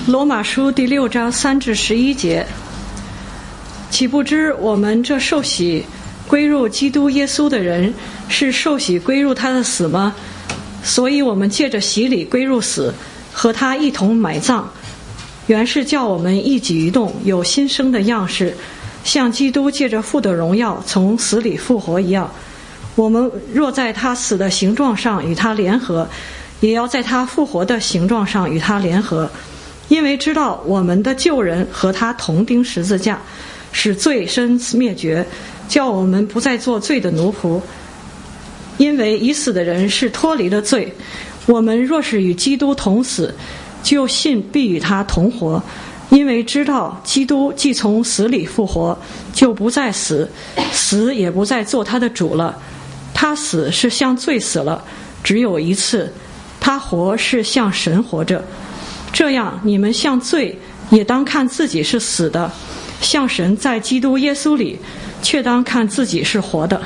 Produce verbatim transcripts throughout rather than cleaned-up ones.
罗马书第六章三至十一节，岂不知我们这受洗归入基督耶稣的人，是受洗归入他的死吗？所以我们借着洗礼归入死，和他一同埋葬，原是叫我们一举一动有新生的样式，像基督借着父的荣耀从死里复活一样。我们若在他死的形状上与他联合，也要在他复活的形状上与他联合，因为知道我们的旧人和他同钉十字架，使罪身灭绝，叫我们不再做罪的奴仆。因为已死的人是脱离了罪，我们若是与基督同死，就信必与他同活。因为知道基督既从死里复活，就不再死，死也不再做他的主了。他死是向罪死了，只有一次；他活是向神活着。这样，你们向罪也当看自己是死的，向神在基督耶稣里却当看自己是活的。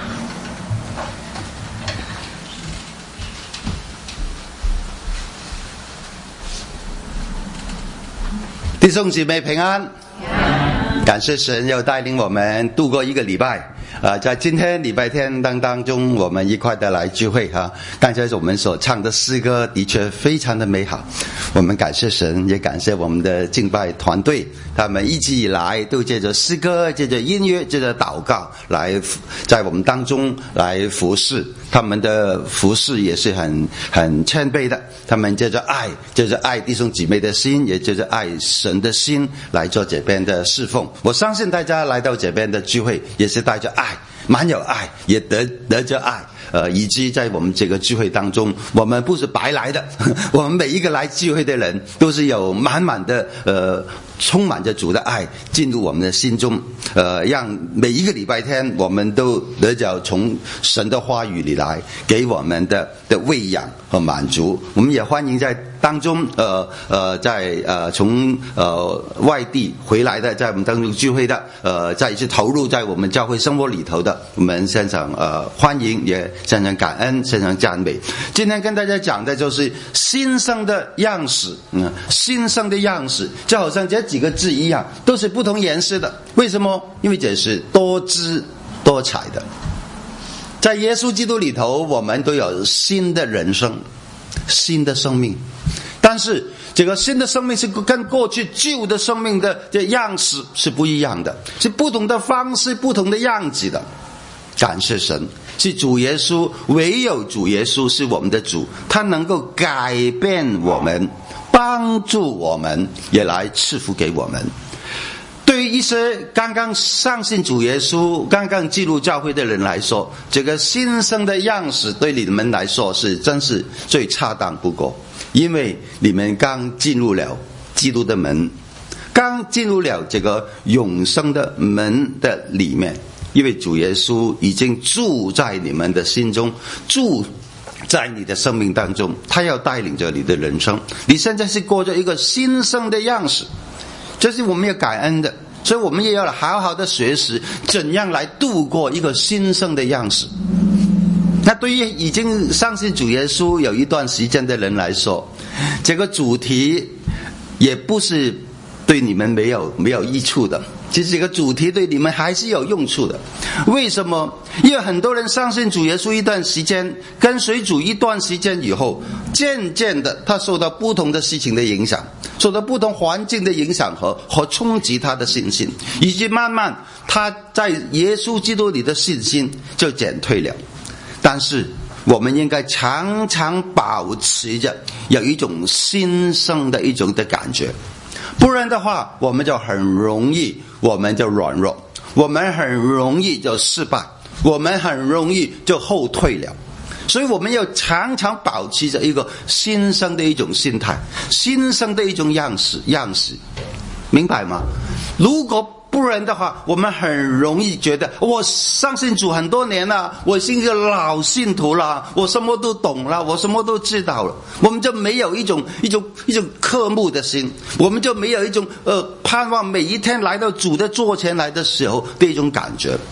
弟兄姊妹平安，感谢神又带领我们度过一个礼拜。呃，在今天礼拜天当当中，我们一块的来聚会哈。刚才我们所唱的诗歌的确非常的美好，我们感谢神，也感谢我们的敬拜团队，他们一直以来都借着诗歌、借着音乐、借着祷告来在我们当中来服侍。他们的服侍也是很很谦卑的，他们借着爱，借着爱弟兄姊妹的心，也借着爱神的心来做这边的侍奉。我相信大家来到这边的聚会也是带着爱，满有爱，也得得着爱。呃，以及在我们这个聚会当中，我们不是白来的，我们每一个来聚会的人都是有满满的呃充满着主的爱进入我们的心中，呃，让每一个礼拜天我们都得着从神的话语里来给我们的的喂养和满足。我们也欢迎在当中呃呃在呃从呃外地回来的，在我们当中聚会的，呃再一次投入在我们教会生活里头的，我们现场呃欢迎，也现场感恩，现场赞美。今天跟大家讲的就是新生的样式，嗯，新生的样式就好像这几个字一样，都是不同颜色的。为什么？因为这是多姿多彩的。在耶稣基督里头，我们都有新的人生，新的生命。但是这个新的生命是跟过去旧的生命的这样式是不一样的，是不同的方式，不同的样子的。感谢神，是主耶稣，唯有主耶稣是我们的主，他能够改变我们，帮助我们，也来赐福给我们。对于一些刚刚相信主耶稣、刚刚进入教会的人来说，这个新生的样式对你们来说是真是最恰当不过，因为你们刚进入了基督的门，刚进入了这个永生的门的里面，因为主耶稣已经住在你们的心中，住在你的生命当中，他要带领着你的人生。你现在是过着一个新生的样式，这是我们要感恩的，所以我们也要好好的学习怎样来度过一个新生的样式。那对于已经相信主耶稣有一段时间的人来说，这个主题也不是对你们没有没有益处的，其实这个主题对你们还是有用处的。为什么？因为很多人相信主耶稣一段时间，跟随主一段时间以后，渐渐的他受到不同的事情的影响，受到不同环境的影响和和冲击他的信心，以及慢慢他在耶稣基督里的信心就减退了。但是我们应该常常保持着有一种新生的一种的感觉，不然的话我们就很容易我们就软弱，我们很容易就失败，我们很容易就后退了。所以我们要常常保持着一个新生的一种心态，新生的一种样式样式明白吗？如果不然的话，我们很容易觉得我相信主很多年了，我是一个老信徒了，我什么都懂了，我什么都知道了，我们就没有一种一种一种渴慕的心，我们就没有一种呃盼望每一天来到主的座前来的时候的一种感觉。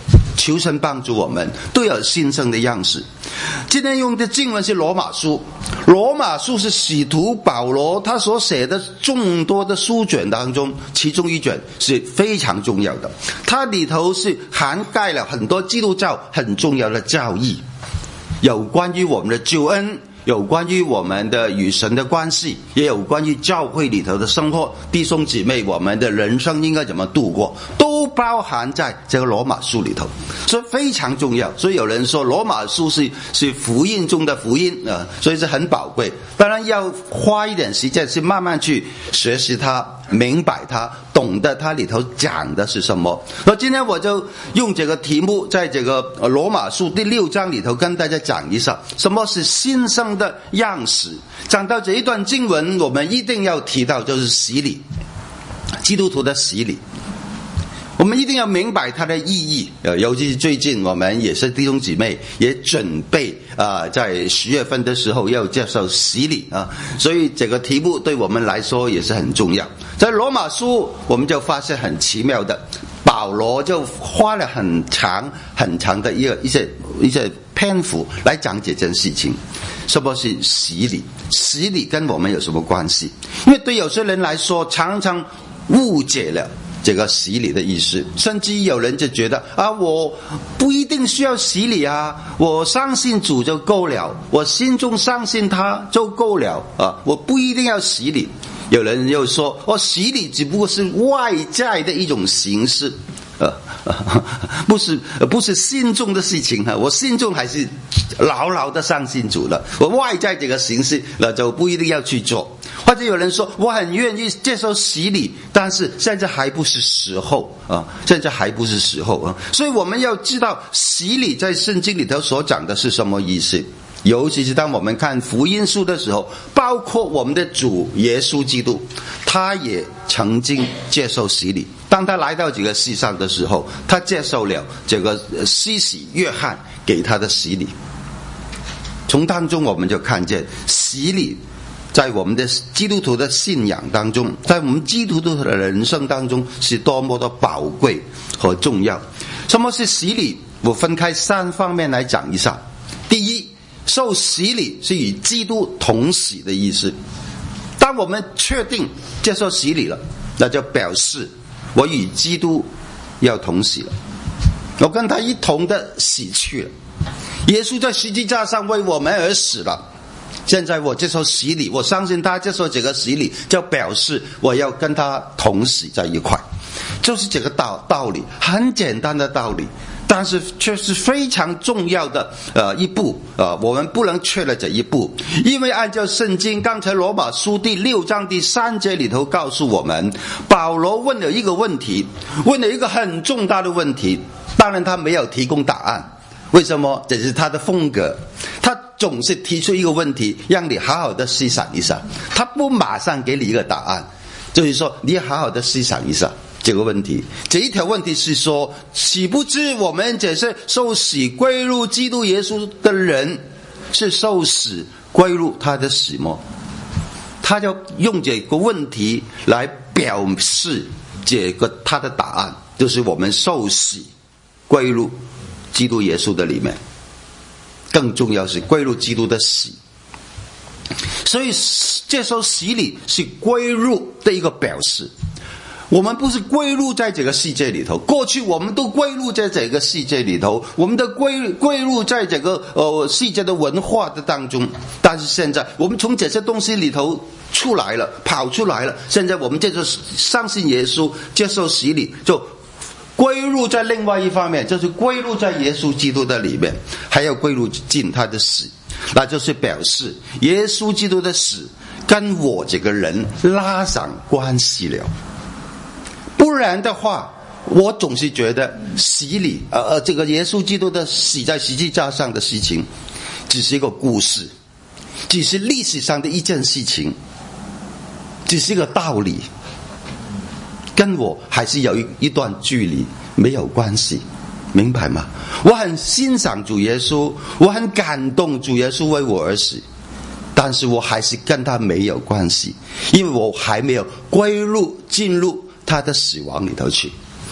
求神帮助我们都有新生的样式。今天用的经文是罗马书，罗马书是使徒保罗他所写的众多的书卷当中其中一卷，是非常重要的。它里头是涵盖了很多基督教很重要的教义，有关于我们的救恩，有关于我们的与神的关系，也有关于教会里头的生活，弟兄姊妹我们的人生应该怎么度过，都包含在这个罗马书里头，所以非常重要。所以有人说罗马书是是福音中的福音啊、呃，所以是很宝贵。当然要花一点时间去慢慢去学习它，明白它，懂得它里头讲的是什么。那今天我就用这个题目，在这个罗马书第六章里头跟大家讲一下什么是新生的样式。讲到这一段经文，我们一定要提到就是洗礼，基督徒的洗礼。我们一定要明白它的意义，呃，尤其是最近我们也是弟兄姊妹也准备啊、呃，在十月份的时候要接受洗礼啊，所以这个题目对我们来说也是很重要。在罗马书，我们就发现很奇妙的，保罗就花了很长很长的一个一些一些篇幅来讲这件事情。什么是洗礼？洗礼跟我们有什么关系？因为对有些人来说，常常误解了这个洗礼的意思，甚至有人就觉得啊，我不一定需要洗礼啊，我相信主就够了，我心中相信他就够了啊，我不一定要洗礼。有人又说，哦，洗礼只不过是外在的一种形式，呃，不是不是心中的事情啊，我心中还是牢牢的相信主了，我外在这个形式那就不一定要去做。或者有人说，我很愿意接受洗礼，但是现在还不是时候啊，现在还不是时候啊。所以我们要知道洗礼在圣经里头所讲的是什么意思。尤其是当我们看福音书的时候，包括我们的主耶稣基督，他也曾经接受洗礼。当他来到这个世上的时候，他接受了这个施洗约翰给他的洗礼。从当中我们就看见洗礼在我们的基督徒的信仰当中，在我们基督徒的人生当中是多么的宝贵和重要。什么是洗礼？我分开三方面来讲一下。第一，受洗礼是与基督同洗的意思。当我们确定接受洗礼了，那就表示我与基督要同洗了，我跟他一同的死去了。耶稣在十字架上为我们而死了，现在我接受洗礼，我相信他接受这个洗礼，就表示我要跟他同死在一块，就是这个道道理，很简单的道理，但是却是非常重要的呃一步呃，我们不能缺了这一步。因为按照圣经刚才罗马书第六章第三节里头告诉我们，保罗问了一个问题，问了一个很重大的问题，当然他没有提供答案。为什么？这是他的风格，他总是提出一个问题让你好好的思想一下，他不马上给你一个答案，就是说你好好的思想一下这个问题。这一条问题是说，岂不知我们这些受洗归入基督耶稣的人是受洗归入他的死吗？他就用这个问题来表示这个他的答案，就是我们受洗归入基督耶稣的里面，更重要是归入基督的死。所以接受洗礼是归入的一个表示。我们不是归入在这个世界里头，过去我们都归入在这个世界里头，我们都归归入在这个呃世界的文化的当中，但是现在我们从这些东西里头出来了，跑出来了，现在我们接受相信耶稣，接受洗礼，就归入在另外一方面，就是归入在耶稣基督的里面，还要归入进他的死，那就是表示耶稣基督的死跟我这个人拉上关系了。不然的话，我总是觉得洗礼呃这个耶稣基督的死在十字架上的事情只是一个故事，只是历史上的一件事情，只是一个道理，跟我还是有一一段距离，没有关系，明白吗？我很欣赏主耶稣，我很感动主耶稣为我而死，但是我还是跟他没有关系，因为我还没有归入进入他的死亡里头去。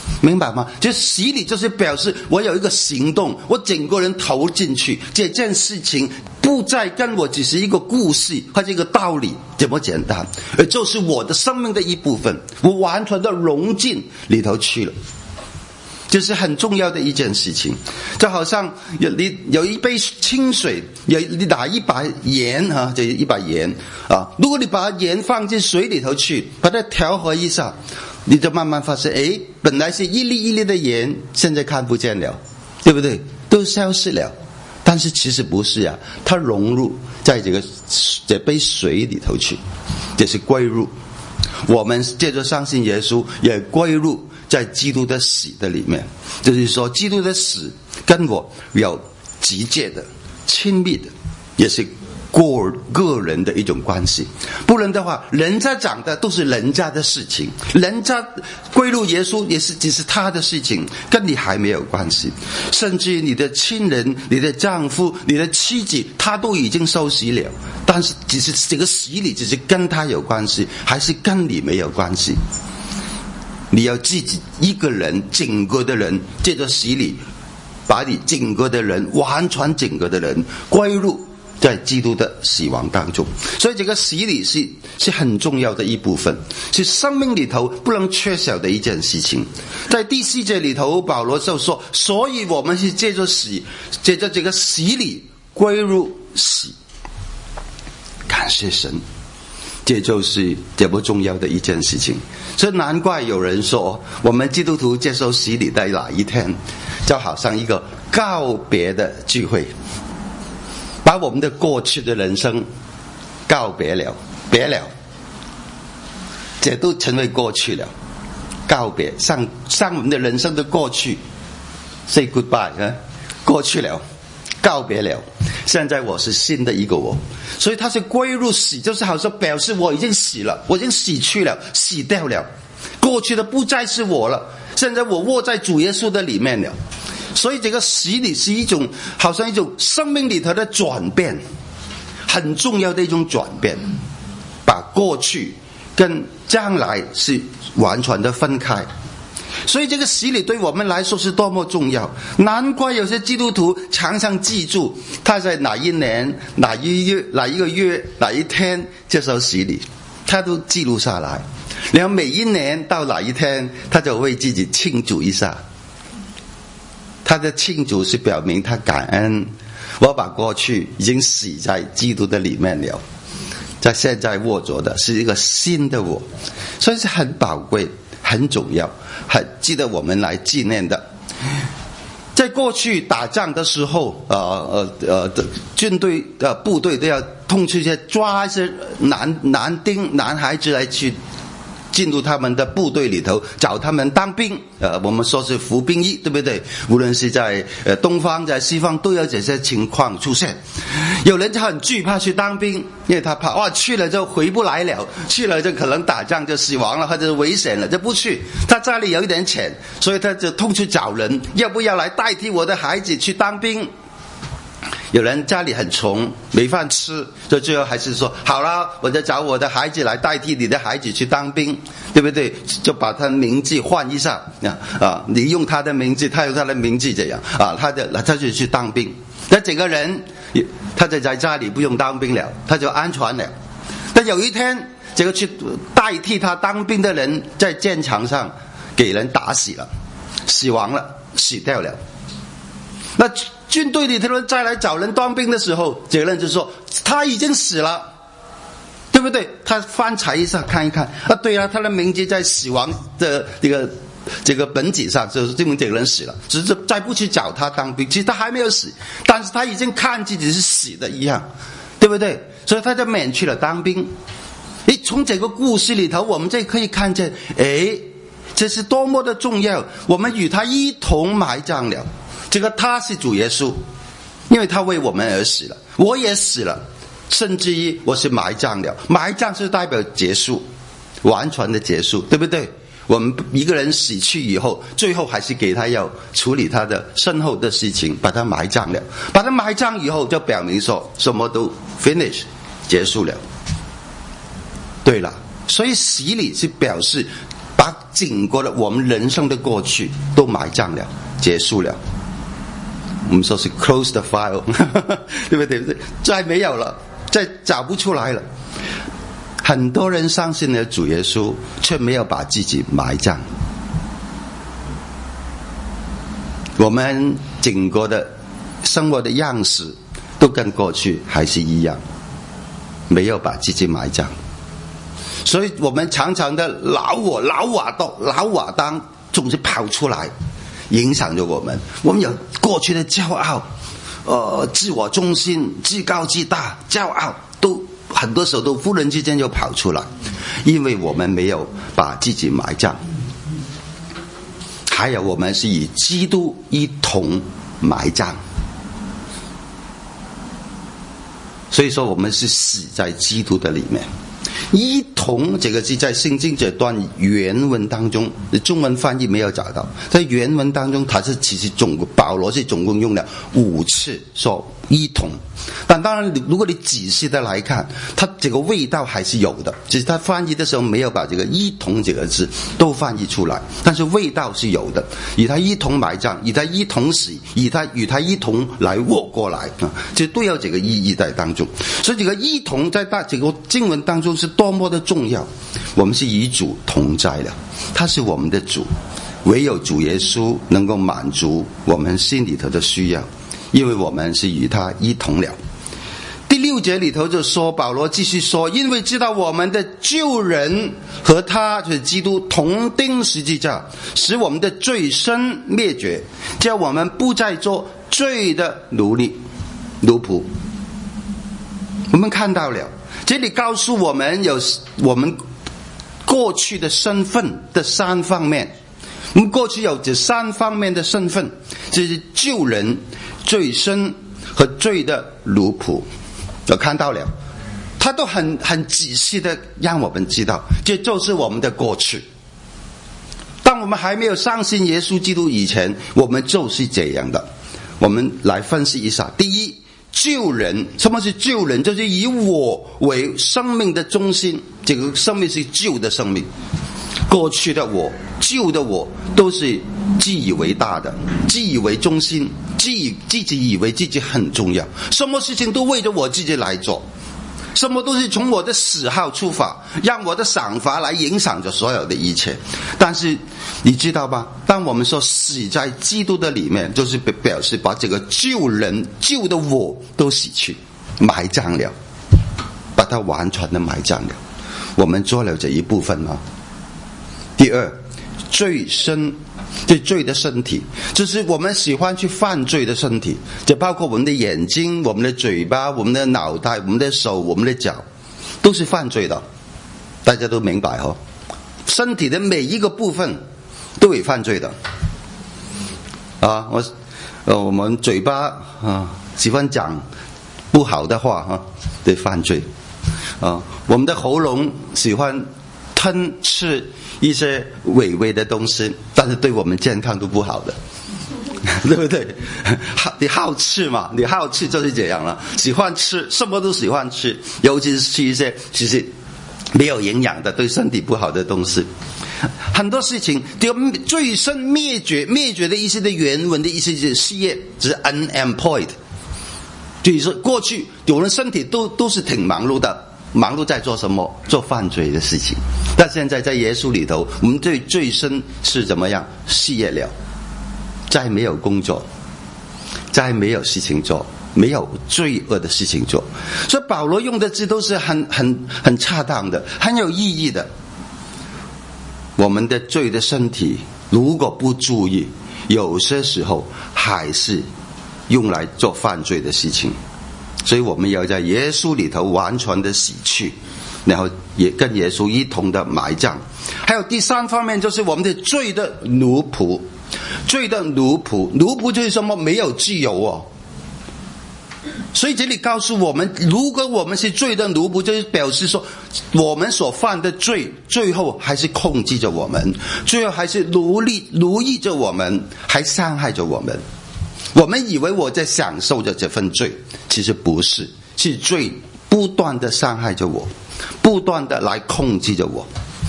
明白吗？就洗礼就是表示我有一个行动，我整个人投进去，这件事情不再跟我只是一个故事或者一个道理这么简单，而就是我的生命的一部分，我完全的融进里头去了。这是很重要的一件事情，就好像有你有一杯清水，有你打一把盐啊，这一把盐啊，如果你把盐放进水里头去，把它调和一下，你就慢慢发现，诶，本来是一粒一粒的盐，现在看不见了，对不对？都消失了。但是其实不是啊，它融入在这个这杯水里头去，这是归入。我们借着相信耶稣，也归入在基督的死的里面。就是说，基督的死跟我有直接的、亲密的，也是个个人的一种关系。不然的话，人家讲的都是人家的事情，人家归入耶稣也是只是他的事情，跟你还没有关系。甚至你的亲人、你的丈夫、你的妻子，他都已经受洗了，但是只是这个洗礼只是跟他有关系，还是跟你没有关系。你要自己一个人，整个的人借着洗礼，把你整个的人，完全整个的人归入在基督的死亡当中。所以这个洗礼是是很重要的一部分，是生命里头不能缺少的一件事情。在第四节里头，保罗就说，所以我们是借着洗，借着这个洗礼归入死。感谢神，这就是这么重要的一件事情。所以难怪有人说，我们基督徒接受洗礼的那一天，就好像一个告别的聚会，把我们的过去的人生告别了，别了，这都成为过去了，告别，向向我们的人生的过去 say goodbye 啊，过去了，告别了。现在我是新的一个我，所以他是归入死，就是好像表示我已经死了，我已经死去了，死掉了，过去的不再是我了，现在我握在主耶稣的里面了。所以这个洗礼是一种好像一种生命里头的转变，很重要的一种转变，把过去跟将来是完全的分开。所以这个洗礼对我们来说是多么重要，难怪有些基督徒常常记住他在哪一年哪一月哪一个月哪一天接受洗礼，他都记录下来，然后每一年到哪一天他就为自己庆祝一下。他的庆祝是表明他感恩，我把过去已经死在基督的里面了，在现在握着的是一个新的我，所以是很宝贵很重要，很值得我们来纪念的。在过去打仗的时候，呃呃呃，军队呃部队都要通去去抓一些男男丁男孩子来去进入他们的部队里头，找他们当兵。呃，我们说是服兵役，对不对？无论是在呃东方在西方都有这些情况出现。有人就很惧怕去当兵，因为他怕哇去了就回不来了，去了就可能打仗就死亡了或者危险了，就不去。他家里有一点钱，所以他就通去找人，要不要来代替我的孩子去当兵？有人家里很穷没饭吃，所以最后还是说好了，我就找我的孩子来代替你的孩子去当兵，对不对？就把他名字换一下啊，你用他的名字，他用他的名字，这样啊，他的他就去当兵。那整个人他就在家里不用当兵了，他就安全了。但有一天，这个去代替他当兵的人在战场上给人打死了，死亡了，死掉了。那军队里头人再来找人当兵的时候，这个人就说他已经死了，对不对？他翻查一下看一看，啊，对啊，他的名字在死亡的这个这个本子上，就是证明这个人死了。只是再不去找他当兵，其实他还没有死，但是他已经看自己是死的一样，对不对？所以他就免去了当兵。诶，从这个故事里头，我们就可以看见，诶，这是多么的重要，我们与他一同埋葬了。这个他是主耶稣，因为他为我们而死了，我也死了，甚至于我是埋葬了。埋葬是代表结束，完全的结束，对不对？我们一个人死去以后，最后还是给他要处理他的身后的事情，把他埋葬了。把他埋葬以后，就表明说什么都 finish 结束了。对了，所以洗礼是表示把整个的我们人生的过去都埋葬了，结束了。我们说是 close the file 对不对？再没有了，再找不出来了。很多人相信了主耶稣，却没有把自己埋葬。我们整个的生活的样式都跟过去还是一样，没有把自己埋葬。所以我们常常的老我老我当老我当总是跑出来，影响着我们。我们有过去的骄傲，呃，自我中心、自高自大、骄傲，都很多时候都忽然之间就跑出来，因为我们没有把自己埋葬。还有，我们是与基督一同埋葬，所以说我们是死在基督的里面。一同这个字在圣经这段原文当中，中文翻译没有找到，在原文当中它是其实总保罗是总共用了五次说一同。但当然如果你仔细的来看，它这个味道还是有的，只是它翻译的时候没有把这个一同这个字都翻译出来，但是味道是有的。与他一同埋葬，与他一同死，与他与他一同来活过来啊，这都有这个意义在当中。所以这个一同在大这个经文当中是多么的重要。我们是与主同在的，他是我们的主，唯有主耶稣能够满足我们心里头的需要，因为我们是与他一同了。第六节里头就说，保罗继续说，因为知道我们的旧人和他就是基督同钉十字架，使我们的罪身灭绝，叫我们不再做罪的奴隶奴仆。我们看到了，这里告诉我们有我们过去的身份的三方面。我们过去有这三方面的身份，就是旧人、罪身和罪的奴仆。我看到了，他都很很仔细的让我们知道，这就是我们的过去。当我们还没有相信耶稣基督以前，我们就是这样的。我们来分析一下。第一，旧人。什么是旧人？就是以我为生命的中心，这个生命是旧的生命。过去的我，旧的我，都是自以为大的，自以为中心，自以自己以为自己很重要，什么事情都为着我自己来做，什么都是从我的喜好出发，让我的想法来影响着所有的一切。但是你知道吧，当我们说死在基督的里面，就是表示把这个旧人旧的我都洗去，埋葬了，把它完全的埋葬了。我们做了这一部分吗？第二，罪身，对罪的身体，就是我们喜欢去犯罪的身体，这包括我们的眼睛、我们的嘴巴、我们的脑袋、我们的手、我们的脚，都是犯罪的。大家都明白哦，身体的每一个部分都会犯罪的。啊，我呃，我们嘴巴啊喜欢讲不好的话啊，对犯罪。啊，我们的喉咙喜欢吞吃一些微微的东西，但是对我们健康都不好的，对不对？你好吃嘛，你好吃就是这样了，喜欢吃，什么都喜欢吃，尤其是吃一些其实没有营养的，对身体不好的东西。很多事情就罪身灭绝，灭绝的意思的原文的意思是失业，只是 unemployed， 就是说过去有人身体都都是挺忙碌的，忙碌在做什么？做犯罪的事情。但现在在耶稣里头，我们对罪身是怎么样？失业了，再没有工作，再没有事情做，没有罪恶的事情做。所以保罗用的字都是很很很恰当的，很有意义的。我们的罪的身体如果不注意，有些时候还是用来做犯罪的事情。所以我们要在耶稣里头完全的洗去，然后也跟耶稣一同的埋葬。还有第三方面，就是我们的罪的奴仆。罪的奴仆，奴仆就是什么？没有自由哦。所以这里告诉我们，如果我们是罪的奴仆，就是表示说我们所犯的罪最后还是控制着我们，最后还是奴隶奴役着我们，还伤害着我们。我们以为我在享受着这份罪，其实不是，是罪不断的伤害着我，不断的来控制着我。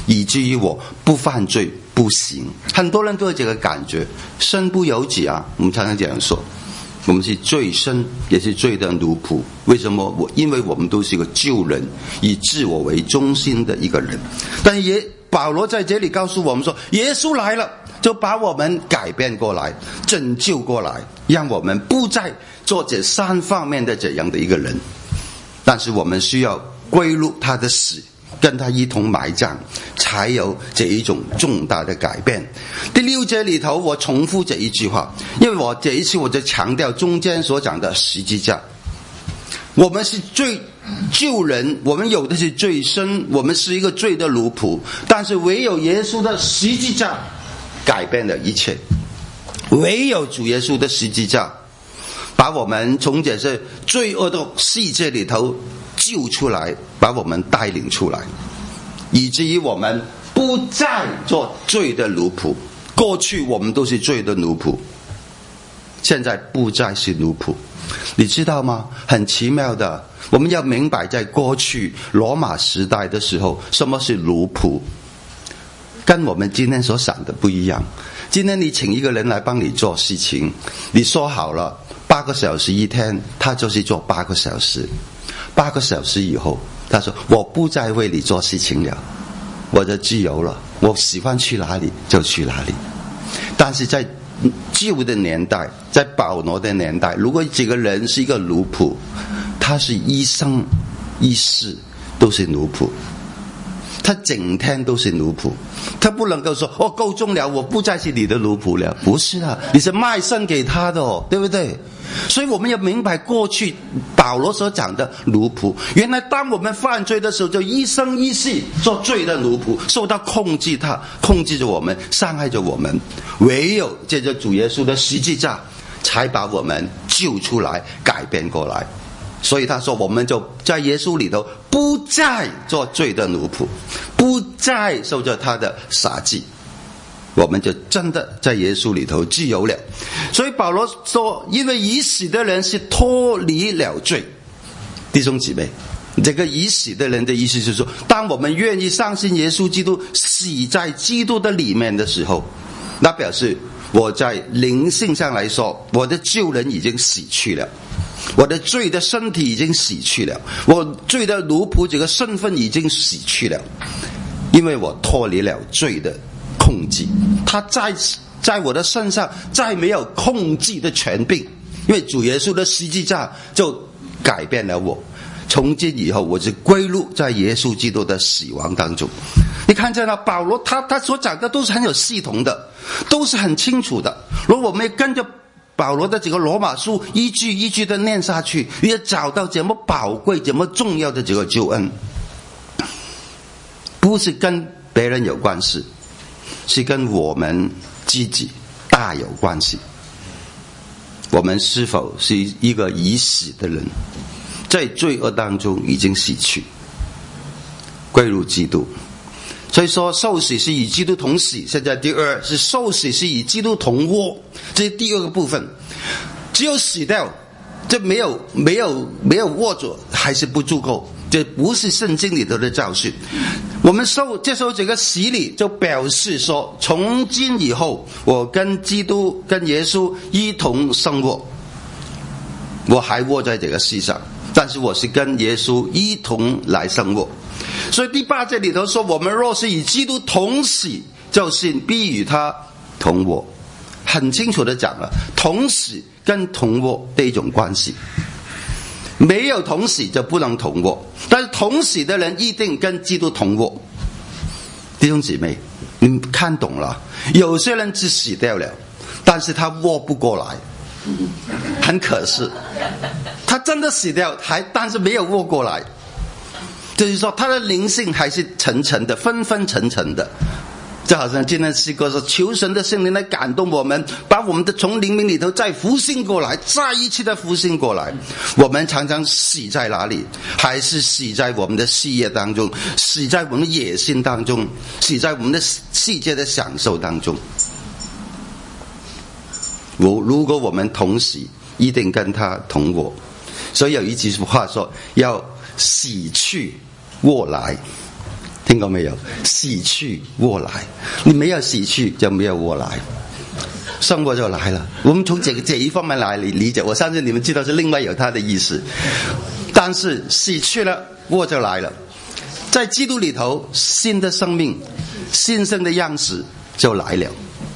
以至于我不犯罪不行。很多人都有这个感觉，身不由己啊，我们常常这样说，我们是罪身也是罪的奴仆。为什么？我因为我们都是一个旧人，以自我为中心的一个人。但也保罗在这里告诉我们说，耶稣来了就把我们改变过来，拯救过来，让我们不再做这三方面的这样的一个人。但是我们需要归入他的死，跟他一同埋葬，才有这一种重大的改变。第六节里头我重复这一句话，因为我这一次我就强调中间所讲的十字架。我们是罪旧人，我们有的是罪身，我们是一个罪的奴仆，但是唯有耶稣的十字架改变了一切，唯有主耶稣的十字架把我们从这些罪恶的世界里头救出来，把我们带领出来，以至于我们不再做罪的奴仆。过去我们都是罪的奴仆，现在不再是奴仆。你知道吗？很奇妙的，我们要明白在过去罗马时代的时候，什么是奴仆，跟我们今天所想的不一样。今天你请一个人来帮你做事情，你说好了八个小时一天，他就是做八个小时。八个小时以后，他说我不再为你做事情了，我就自由了，我喜欢去哪里就去哪里。但是在旧的年代，在保罗的年代，如果这个人是一个奴仆，他是一生一世都是奴仆，他整天都是奴仆，他不能够说哦够钟了，我不再是你的奴仆了。不是啊，你是卖身给他的哦，对不对？所以我们要明白过去保罗所讲的奴仆，原来当我们犯罪的时候，就一生一世做罪的奴仆，受到控制，他控制着我们，伤害着我们。唯有借着主耶稣的十字架，才把我们救出来，改变过来。所以他说，我们就在耶稣里头不再做罪的奴仆，不再受着他的辖制，我们就真的在耶稣里头自由了。所以保罗说，因为已死的人是脱离了罪。弟兄姊妹，这个已死的人的意思是说，当我们愿意相信耶稣基督，死在基督的里面的时候，那表示我在灵性上来说，我的旧人已经死去了，我的罪的身体已经死去了，我罪的奴仆这个身份已经死去了，因为我脱离了罪的控制，他在在我的身上再没有控制的权柄，因为主耶稣的十字架就改变了我。从今以后，我是归入在耶稣基督的死亡当中。你看见了保罗，他他所讲的都是很有系统的，都是很清楚的。如果我们跟着保罗的这个罗马书一句一句的念下去，也找到怎么宝贵怎么重要的这个救恩，不是跟别人有关系，是跟我们自己大有关系。我们是否是一个已死的人，在罪恶当中已经死去，归入基督。所以说受死是与基督同死。现在第二是受死是与基督同窝，这是第二个部分。只有死掉，这没有没有没有握住还是不足够，这不是圣经里头的教训。我们受接受这个洗礼，就表示说，从今以后我跟基督跟耶稣一同生活，我还活在这个世上，但是我是跟耶稣一同来生活。所以第八节里头说，我们若是与基督同死，就是必与他同活。很清楚的讲了，同死跟同活的一种关系。没有同死就不能同活，但是同死的人一定跟基督同活。弟兄姊妹，你们看懂了？有些人只死掉了，但是他活不过来，很可惜，他真的死掉，还但是没有活过来。就是说他的灵性还是沉沉的，昏昏沉沉的。就好像今天诗歌说，求神的圣灵来感动我们，把我们的从灵命里头再复兴过来，再一次的复兴过来。我们常常死在哪里？还是死在我们的事业当中，死在我们的野心当中，死在我们的世界的享受当中。我如果我们同死，一定跟他同活。所以有一句话说，要死去活来。 听过没有？洗去握来，你没有洗去就没有握来，胜过就来了。我们从这个这一方面来理解，我相信你们知道是另外有它的意思。但是洗去了，握就来了。在基督里头，新的生命、新生的样式就来了。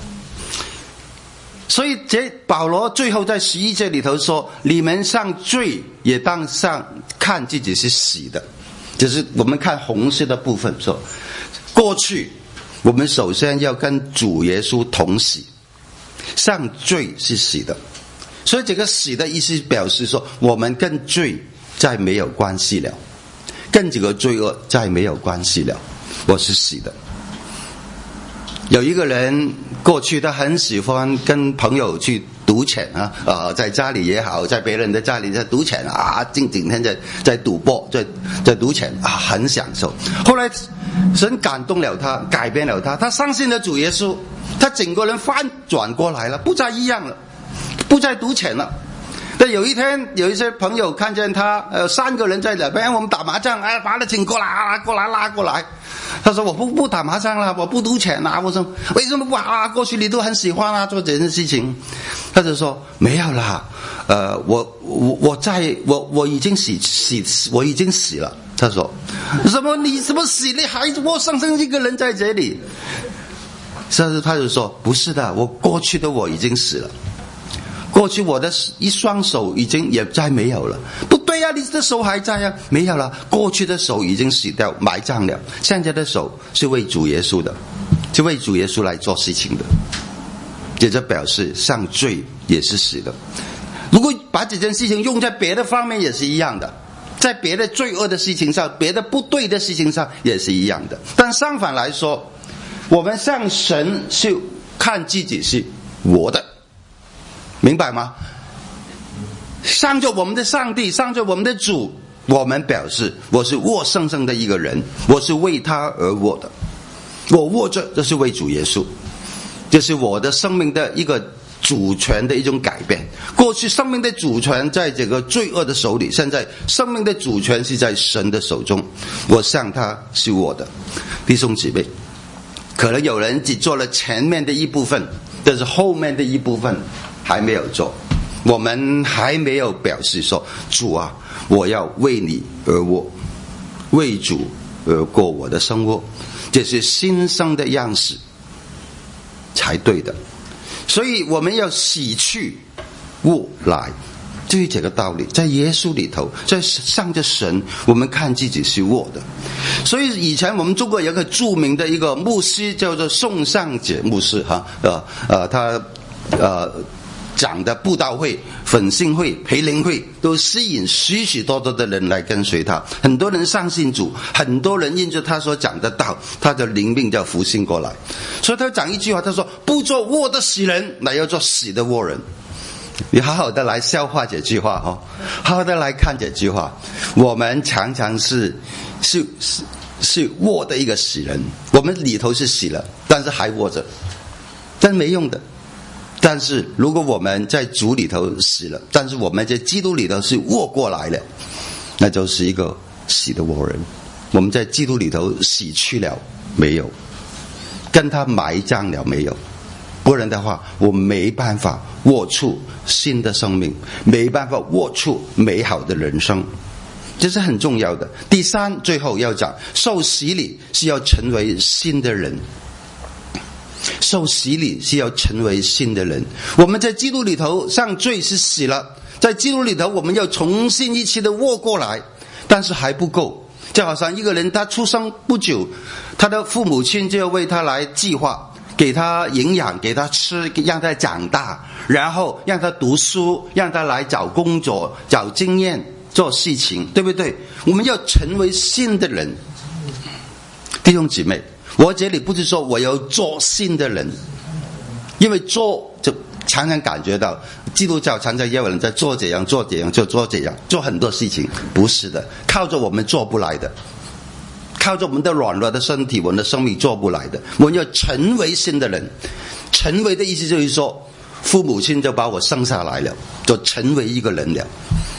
所以这保罗最后在十一节里头说，你们上罪也当上看自己是洗的，就是我们看红色的部分说，过去我们首先要跟主耶稣同洗，上罪是洗的。所以这个洗的意思表示说，我们跟罪再没有关系了，跟这个罪恶再没有关系了，我是洗的。有一个人过去他很喜欢跟朋友去赌钱啊，呃，在家里也好，在别人的家里在赌钱啊，整整天在在赌博，在在赌钱啊，很享受。后来神感动了他，改变了他，他相信了主耶稣，他整个人翻转过来了，不再一样了，不再赌钱了。但有一天，有一些朋友看见他，呃，三个人在那边，我们打麻将，哎，把他请过来，拉过来，拉过来。他说：“我不不打麻将了，我不赌钱了。”我说：“为什么不啊？过去你都很喜欢啊，做这件事情。”他就说：“没有啦，呃，我我我在我我已经洗洗，我已经死了。”他说：“什么？你什么死？你还活生生一个人在这里？”但是他就说：“不是的，我过去的我已经死了。”过去我的一双手已经也再没有了。不对啊，你的手还在啊？没有了，过去的手已经死掉埋葬了，现在的手是为主耶稣的，是为主耶稣来做事情的。这就表示上罪也是死的。如果把这件事情用在别的方面也是一样的，在别的罪恶的事情上，别的不对的事情上也是一样的。但相反来说，我们向神是看自己是我的，明白吗？向着我们的上帝，向着我们的主，我们表示我是活生生的一个人，我是为他而活的，我活着就是为主耶稣，这是我的生命的一个主权的一种改变。过去生命的主权在这个罪恶的手里，现在生命的主权是在神的手中，我向他是我的。弟兄姊妹，可能有人只做了前面的一部分，但是后面的一部分还没有做。我们还没有表示说，主啊，我要为你而活，为主而过我的生活，这是新生的样式才对的。所以我们要洗去物来，就是这个道理，在耶稣里头，在向着神，我们看自己是我的。所以以前我们中国有一个著名的一个牧师叫做宋尚节牧师哈，呃呃他呃讲的布道会、粉信会、培灵会都吸引许许多多的人来跟随他，很多人相信主，很多人因着他所讲的道，他的灵命叫复兴过来。所以他讲一句话，他说：不做活的死人，乃要做死的活人。你好好的来消化这句话哦，好好的来看这句话。我们常常是是是是活的一个死人，我们里头是死了，但是还活着，但没用的。但是如果我们在主里头死了，但是我们在基督里头是活过来了，那就是一个死的活人。我们在基督里头死去了没有？跟他埋葬了没有？不然的话，我没办法活出新的生命，没办法活出美好的人生，这是很重要的。第三，最后要讲，受洗礼是要成为新的人。受洗礼是要成为新的人。我们在基督里头上罪是死了，在基督里头我们要重新一次的活过来，但是还不够。就好像一个人他出生不久，他的父母亲就要为他来计划，给他营养，给他吃，让他长大，然后让他读书，让他来找工作，找经验，做事情，对不对？我们要成为新的人。弟兄姊妹，我这里不是说我要做新的人，因为做就常常感觉到基督教常常也有人在做这样做这样就做这样做很多事情，不是的，靠着我们做不来的，靠着我们的软弱的身体，我们的生命做不来的。我们要成为新的人，成为的意思就是说，父母亲就把我生下来了，就成为一个人了。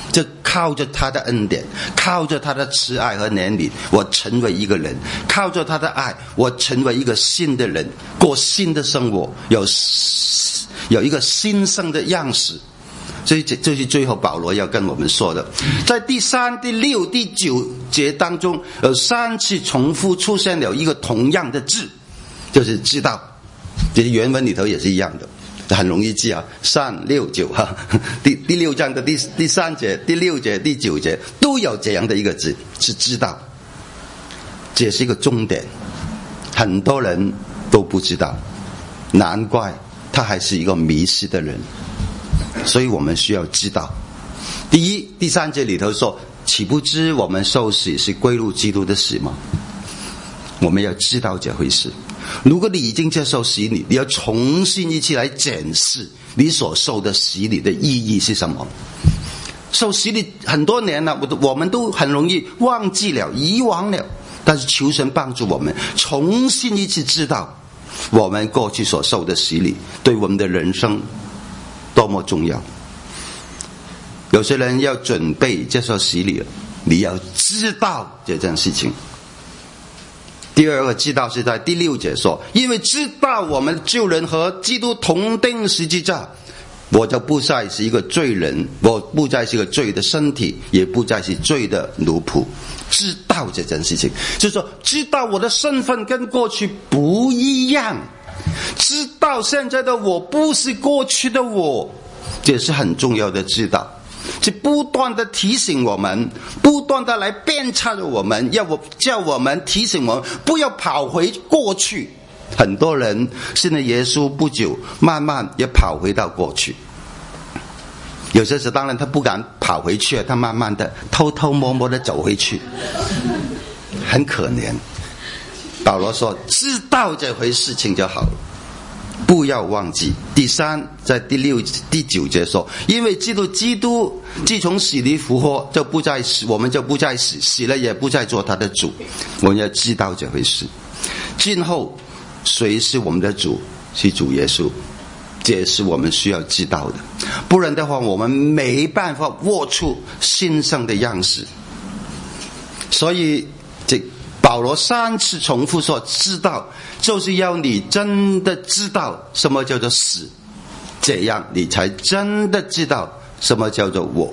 就靠着他的恩典，靠着他的慈爱和怜悯，我成为一个人，靠着他的爱，我成为一个新的人，过新的生活，有有一个新生的样式。所以这这是最后保罗要跟我们说的。在第三、第六、第九节当中，有三次重复出现了一个同样的字，就是知道。这原文里头也是一样的，很容易记啊，三六九哈。第第六章的第第三节、第六节、第九节都有这样的一个字，是知道。这也是一个重点，很多人都不知道，难怪他还是一个迷失的人。所以我们需要知道。第一，第三节里头说，岂不知我们受洗是归入基督的死吗？我们要知道这回事。如果你已经接受洗礼，你要重新一起来检视你所受的洗礼的意义是什么。受洗礼很多年了，我们都很容易忘记了、遗忘了，但是求神帮助我们重新一起知道我们过去所受的洗礼对我们的人生多么重要。有些人要准备接受洗礼了，你要知道这件事情。第二个知道是在第六节说，因为知道我们救人和基督同钉十字架，我就不再是一个罪人，我不再是一个罪的身体，也不再是罪的奴仆。知道这件事情，就是说知道我的身份跟过去不一样，知道现在的我不是过去的我，这是很重要的知道。是不断的提醒我们，不断的来鞭策着我们，要我叫我们提醒我们不要跑回过去。很多人信了耶稣不久，慢慢也跑回到过去。有些时候当然他不敢跑回去，他慢慢的偷偷摸摸的走回去，很可怜。保罗说知道这回事情就好了，不要忘记。第三，在第六、第九节说，因为基督基督自从死里复活，就不再死，我们就不再死，死了也不再做他的主。我们要知道这回事。今后谁是我们的主？是主耶稣，这也是我们需要知道的。不然的话，我们没办法握出新生的样式。所以这保罗三次重复说知道，就是要你真的知道什么叫做死，这样你才真的知道什么叫做我。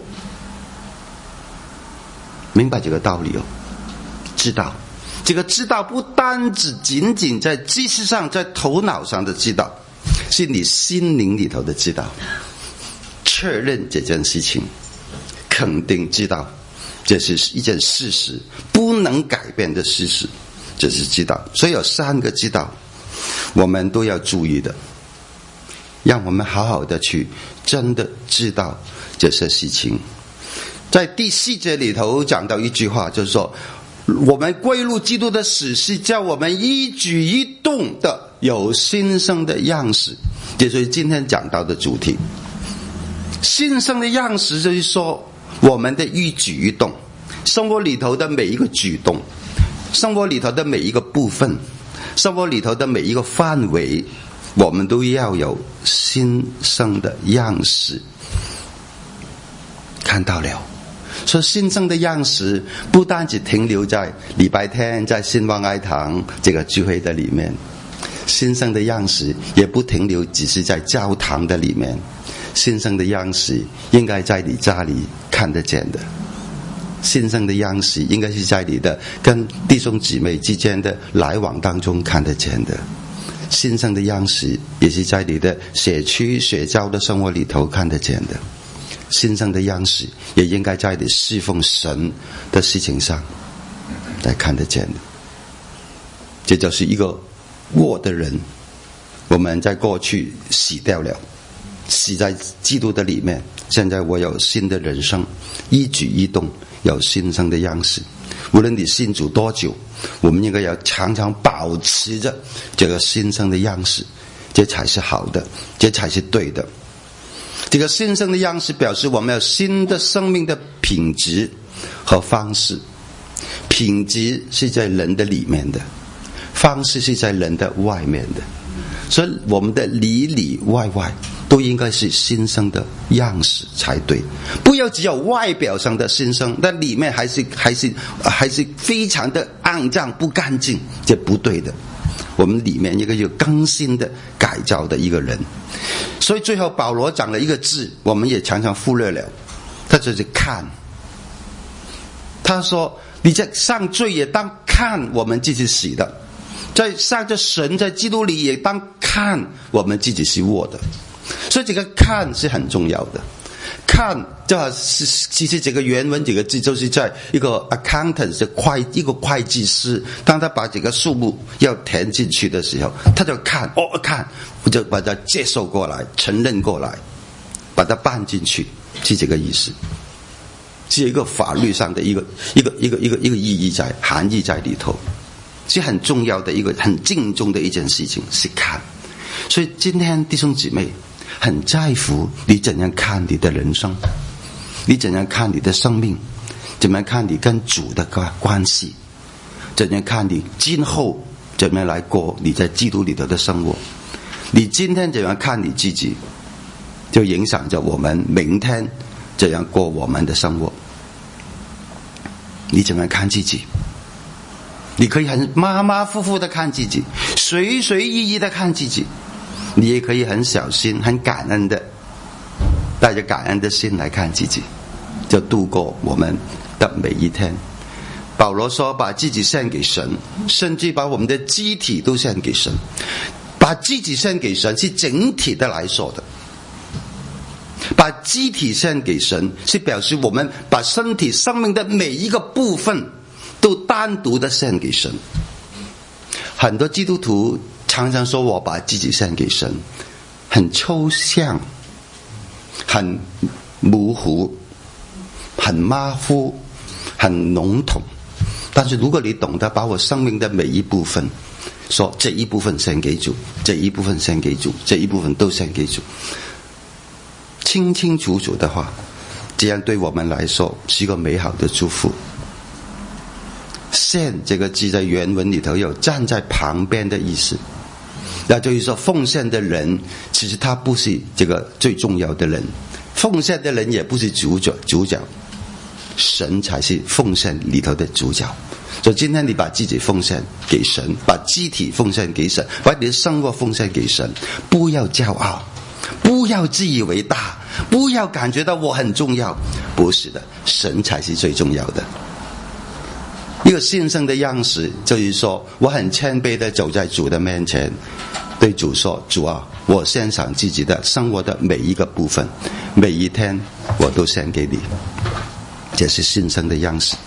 明白这个道理哦？知道这个知道不单只仅仅在知识上，在头脑上的知道，是你心灵里头的知道，确认这件事情，肯定知道这是一件事实，不能改变的事实，这是知道。所以有三个知道我们都要注意的，让我们好好的去真的知道这些事情。在第四节里头讲到一句话，就是说我们归入基督的死是叫我们一举一动的有新生的样式，这就是今天讲到的主题。新生的样式就是说我们的一举一动，生活里头的每一个举动，生活里头的每一个部分，生活里头的每一个范围，我们都要有新生的样式。看到了，所以新生的样式不单只停留在礼拜天在新望爱堂这个聚会的里面，新生的样式也不停留只是在教堂的里面，新生的样式应该在你家里看得见的，新生的样式应该是在你的跟弟兄姊妹之间的来往当中看得见的，新生的样式也是在你的社区社交的生活里头看得见的，新生的样式也应该在你侍奉神的事情上来看得见的。这就是一个我的人，我们在过去死掉了，死在基督的里面，现在我有新的人生，一举一动有新生的样式。无论你信主多久，我们应该要常常保持着这个新生的样式，这才是好的，这才是对的。这个新生的样式表示我们有新的生命的品质和方式。品质是在人的里面的，方式是在人的外面的，所以我们的里里外外都应该是新生的样式才对，不要只有外表上的新生，但里面还是还是还是非常的肮脏不干净，这不对的。我们里面一个有更新的改造的一个人。所以最后保罗讲了一个字，我们也常常忽略了，他就是看。他说你在上罪也当看我们自己死的，在上着神在基督里也当看我们自己是活的。所以这个看是很重要的。看就好是其实这个原文这个字就是在一个 accountant 是会一个会计师，当他把这个数目要填进去的时候，他就看哦看，我就把它接受过来，承认过来，把它办进去，是这个意思。是一个法律上的一个一个一个一个一个意义在含义在里头，是很重要的一个很敬重的一件事情，是看。所以今天弟兄姊妹很在乎你怎样看你的人生，你怎样看你的生命，怎么样看你跟主的关系，怎样看你今后怎么样来过你在基督里头的生活。你今天怎样看你自己，就影响着我们明天怎样过我们的生活。你怎么样看自己？你可以很马马虎虎的看自己，随随意意的看自己，你也可以很小心很感恩的带着感恩的心来看自己，就度过我们的每一天。保罗说把自己献给神，甚至把我们的机体都献给神。把自己献给神是整体的来说的，把机体献给神是表示我们把身体生命的每一个部分都单独的献给神。很多基督徒常常说我把自己献给神，很抽象，很模糊，很马虎，很笼统。但是如果你懂得把我生命的每一部分说这一部分献给主，这一部分献给主，这一部分都献给主，清清楚楚的话，这样对我们来说是一个美好的祝福。献这个字在原文里头有站在旁边的意思，那就是说奉献的人其实他不是这个最重要的人，奉献的人也不是主角，主角神才是奉献里头的主角。所以今天你把自己奉献给神，把机体奉献给神，把你的生活奉献给神，不要骄傲，不要自以为大，不要感觉到我很重要，不是的，神才是最重要的。一个信生的样式就是说我很谦卑的走在主的面前，对主说，主啊，我献上自己的生活的每一个部分，每一天我都献给你，这是信生的样式。